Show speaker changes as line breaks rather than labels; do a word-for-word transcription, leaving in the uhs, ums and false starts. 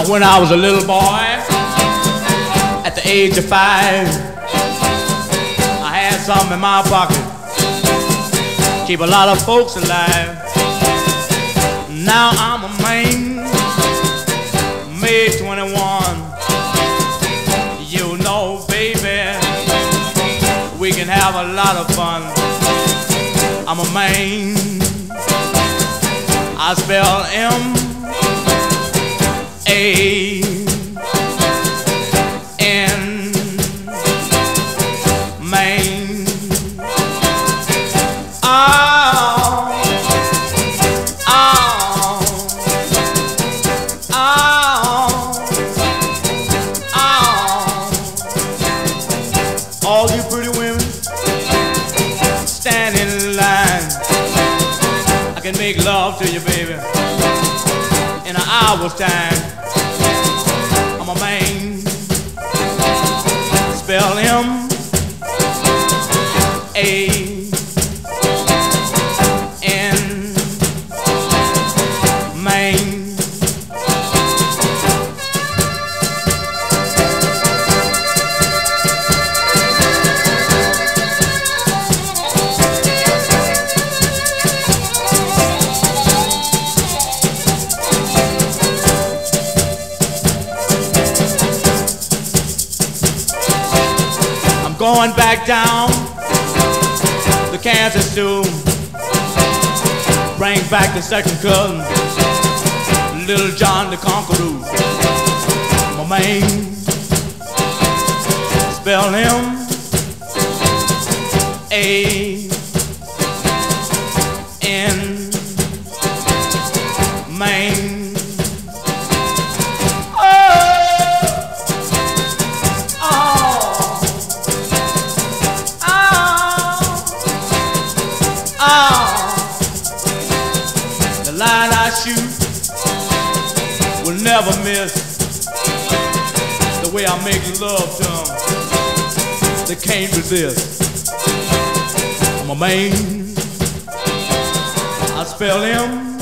When I was a little boy, at the age of five, I had something in my pocket, keep a lot of folks alive. Now I'm a man, May twenty-one. You know, baby, we can have a lot of fun. I'm a man, I spell M A N, Maine. Oh, oh, oh, oh. All you pretty women stand in line. I can make love to you, baby, in an hour's time. I'm a man, spell M A N, Maine. Going back down the Kansas to bring back the second cousin, Little John the Conqueror. My man, spell him A N, Maine. The line I shoot will never miss. The way I make love to them, they can't resist. I'm a man, I spell him